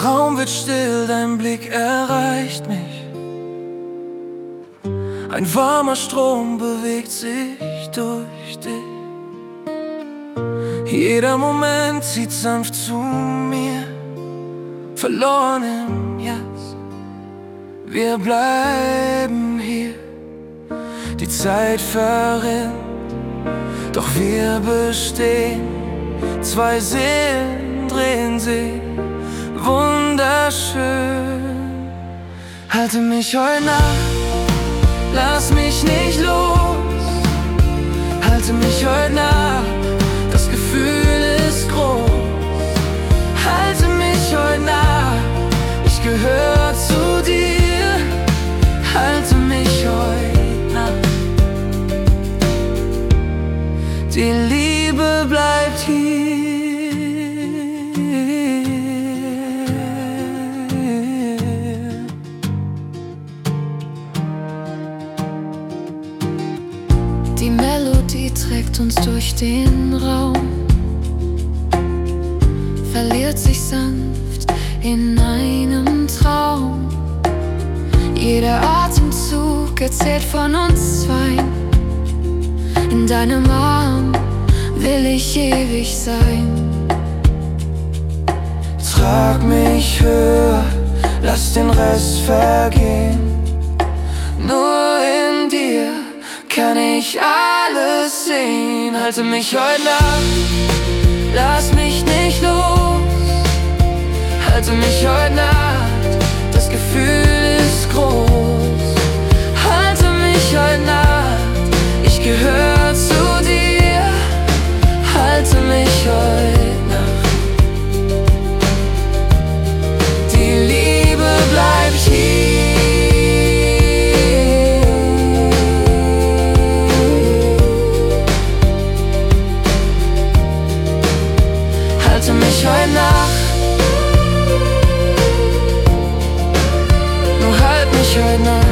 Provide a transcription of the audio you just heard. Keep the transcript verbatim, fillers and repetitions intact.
Raum wird still, dein Blick erreicht mich. Ein warmer Strom bewegt sich durch dich. Jeder Moment zieht sanft zu mir, verloren im Jetzt. Wir bleiben hier, die Zeit verrinnt, doch wir bestehen. Zwei Seelen drehen sich wunderschön. Halte mich heute Nacht, lass mich nicht los. Halte mich heute Nacht, das Gefühl ist groß. Halte mich heute Nacht, ich gehöre zu dir. Halte mich heute Nacht, die Liebe bleibt hier. Die Melodie trägt uns durch den Raum, verliert sich sanft in einem Traum. Jeder Atemzug erzählt von uns zwei. In deinem Arm will ich ewig sein. Trag mich höher, lass den Rest vergehen. Nur in dir kann ich alles sehen. Halte mich heute Nacht, lass mich nicht los. Halte mich heute Nacht, das Gefühl ist groß. Halte mich heute Nacht, ich gehöre zu dir. Halte mich heute Nacht, die Liebe bleibt hier. Halte mich heute Nacht, nur halt mich heute Nacht.